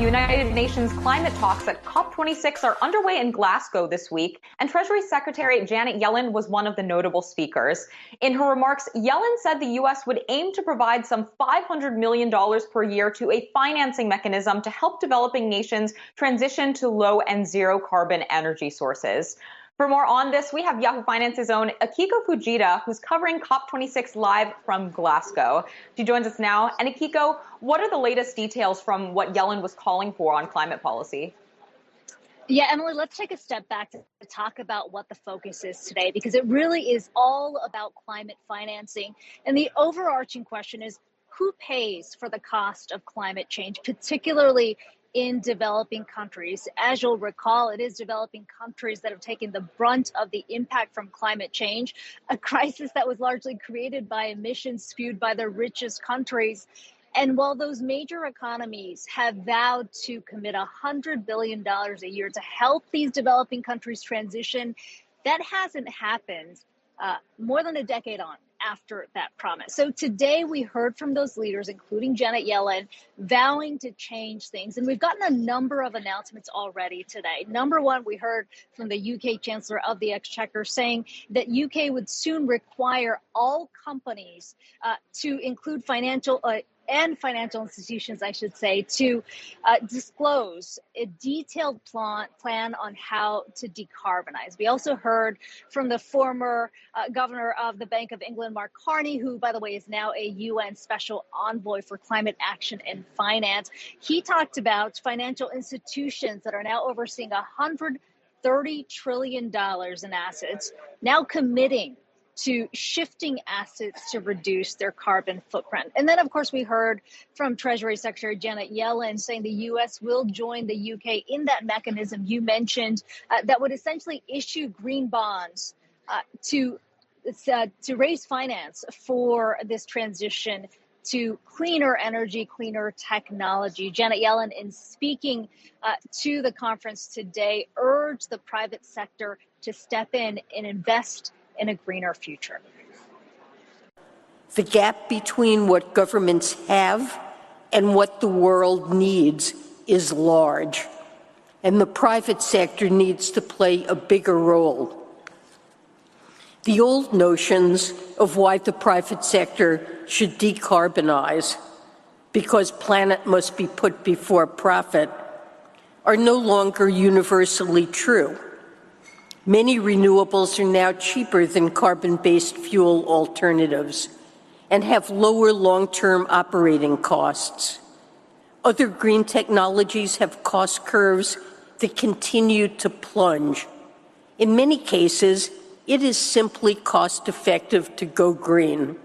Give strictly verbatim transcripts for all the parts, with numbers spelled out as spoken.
United Nations climate talks at COP twenty-six are underway in Glasgow this week, and Treasury Secretary Janet Yellen was one of the notable speakers. In her remarks, Yellen said the U S would aim to provide some five hundred million dollars per year to a financing mechanism to help developing nations transition to low and zero carbon energy sources. For more on this, we have Yahoo Finance's own Akiko Fujita, who's covering COP twenty-six live from Glasgow. She joins us now. And Akiko, what are the latest details from what Yellen was calling for on climate policy? Yeah, Emily, let's take a step back to talk about what the focus is today, because it really is all about climate financing. And the overarching question is, who pays for the cost of climate change, particularly in developing countries? As you'll recall, it is developing countries that have taken the brunt of the impact from climate change, a crisis that was largely created by emissions spewed by the richest countries. And while those major economies have vowed to commit one hundred billion dollars a year to help these developing countries transition, that hasn't happened uh, more than a decade on after that promise. So today we heard from those leaders, including Janet Yellen, vowing to change things. And we've gotten a number of announcements already today. Number one, we heard from the U K Chancellor of the Exchequer saying that U K would soon require all companies uh, to include financial uh, and financial institutions, I should say, to uh, disclose a detailed plan, plan on how to decarbonize. We also heard from the former uh, governor of the Bank of England, Mark Carney, who, by the way, is now a U N special envoy for climate action and finance. He talked about financial institutions that are now overseeing one hundred thirty trillion dollars in assets, now committing to shifting assets to reduce their carbon footprint. And then, of course, we heard from Treasury Secretary Janet Yellen saying the U S will join the U K in that mechanism you mentioned uh, that would essentially issue green bonds uh, to, uh, to raise finance for this transition to cleaner energy, cleaner technology. Janet Yellen, in speaking uh, to the conference today, urged the private sector to step in and invest in a greener future. The gap between what governments have and what the world needs is large, and the private sector needs to play a bigger role. The old notions of why the private sector should decarbonize, because planet must be put before profit, are no longer universally true. Many renewables are now cheaper than carbon-based fuel alternatives and have lower long-term operating costs. Other green technologies have cost curves that continue to plunge. In many cases, it is simply cost-effective to go green.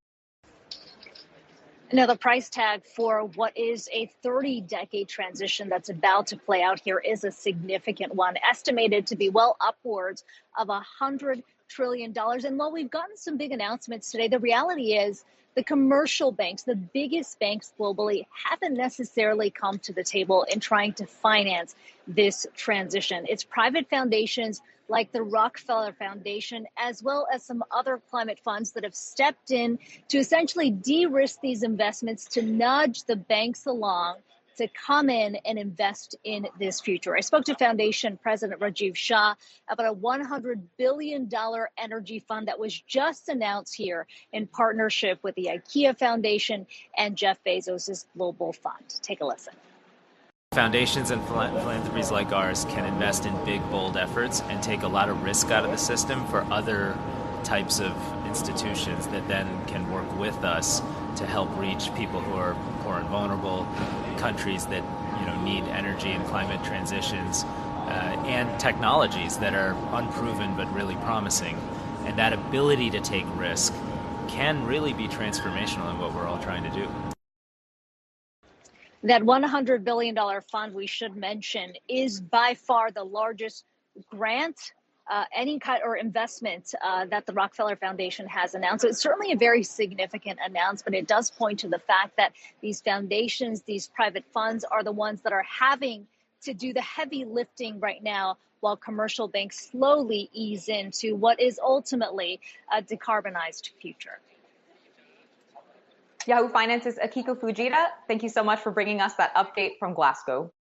Now, the price tag for what is a thirty-decade transition that's about to play out here is a significant one, estimated to be well upwards of one hundred trillion dollars. And while we've gotten some big announcements today, the reality is the commercial banks, the biggest banks globally, haven't necessarily come to the table in trying to finance this transition. It's private foundations like the Rockefeller Foundation, as well as some other climate funds that have stepped in to essentially de-risk these investments, to nudge the banks along to come in and invest in this future. I spoke to Foundation President Rajiv Shah about a one hundred billion dollars energy fund that was just announced here in partnership with the IKEA Foundation and Jeff Bezos' Global Fund. Take a listen. Foundations and philanthropies like ours can invest in big, bold efforts and take a lot of risk out of the system for other types of institutions that then can work with us to help reach people who are poor and vulnerable, countries that you know need energy and climate transitions, uh, and technologies that are unproven but really promising. And that ability to take risk can really be transformational in what we're all trying to do. That one hundred billion dollars fund, we should mention, is by far the largest grant, uh, any kind or investment uh, that the Rockefeller Foundation has announced. So it's certainly a very significant announcement. It does point to the fact that these foundations, these private funds, are the ones that are having to do the heavy lifting right now, while commercial banks slowly ease into what is ultimately a decarbonized future. Yahoo Finance's Akiko Fujita, thank you so much for bringing us that update from Glasgow.